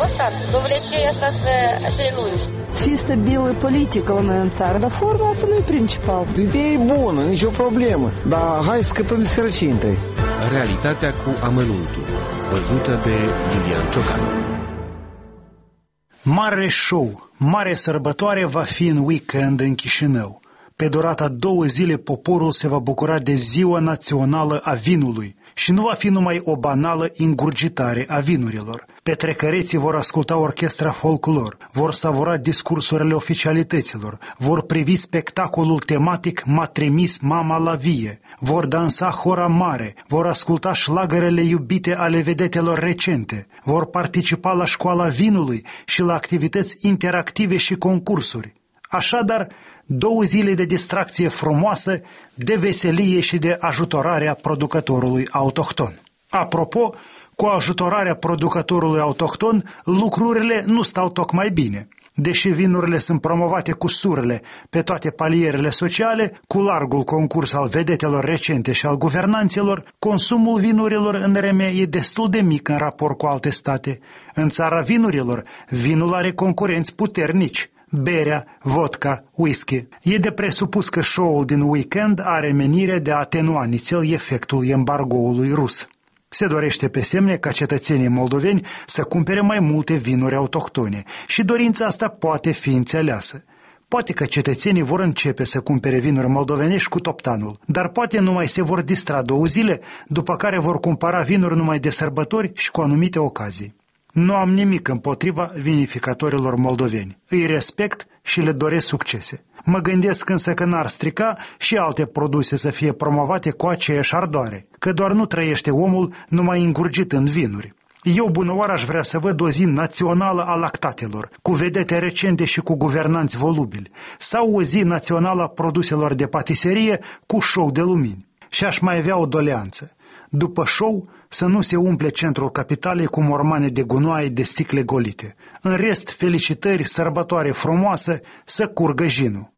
constat. Dovlecei asta să le lungi. Să fie stabilă politică la noi în țară, dar forma asta nu e principal. Ideea e bună, nicio problemă, dar hai să scăpăm de sărăcie întâi. Realitatea cu amănuntul, văzută de Lilian Ciocanu. Mare show, mare sărbătoare va fi în weekend în Chișinău. Pe durata 2 zile poporul se va bucura de Ziua Națională a Vinului și nu va fi numai o banală ingurgitare a vinurilor. Petrecăreții vor asculta orchestra folclor, vor savura discursurile oficialităților, vor privi spectacolul tematic M-a trimis mama la vie, vor dansa hora mare, vor asculta șlagărele iubite ale vedetelor recente, vor participa la școala vinului și la activități interactive și concursuri. Așadar, 2 zile de distracție frumoasă, de veselie și de ajutorarea producătorului autohton. Apropo, cu ajutorarea producătorului autohton, lucrurile nu stau tocmai bine. Deși vinurile sunt promovate cu surle pe toate palierele sociale, cu largul concurs al vedetelor recente și al guvernanților, consumul vinurilor în RM e destul de mic în raport cu alte state. În țara vinurilor, vinul are concurenți puternici. Berea, vodka, whisky. E de presupus că show-ul din weekend are menirea de a atenua nițel efectul embargoului rus. Se dorește pe semne ca cetățenii moldoveni să cumpere mai multe vinuri autohtone și dorința asta poate fi înțeleasă. Poate că cetățenii vor începe să cumpere vinuri moldovenești cu toptanul, dar poate numai se vor distra 2 zile, după care vor cumpăra vinuri numai de sărbători și cu anumite ocazii. Nu am nimic împotriva vinificatorilor moldoveni. Îi respect și le doresc succese. Mă gândesc însă că n-ar strica și alte produse să fie promovate cu aceeași ardoare, că doar nu trăiește omul numai îngurgit în vinuri. Eu, bunăoară, aș vrea să văd o zi națională a lactatelor, cu vedete recente și cu guvernanți volubili, sau o zi națională a produselor de patiserie cu show de lumini. Și aș mai avea o doleanță. După show, să nu se umple centrul capitalei cu mormane de gunoaie de sticle golite. În rest, felicitări, sărbătoare frumoasă, să curgă jinul.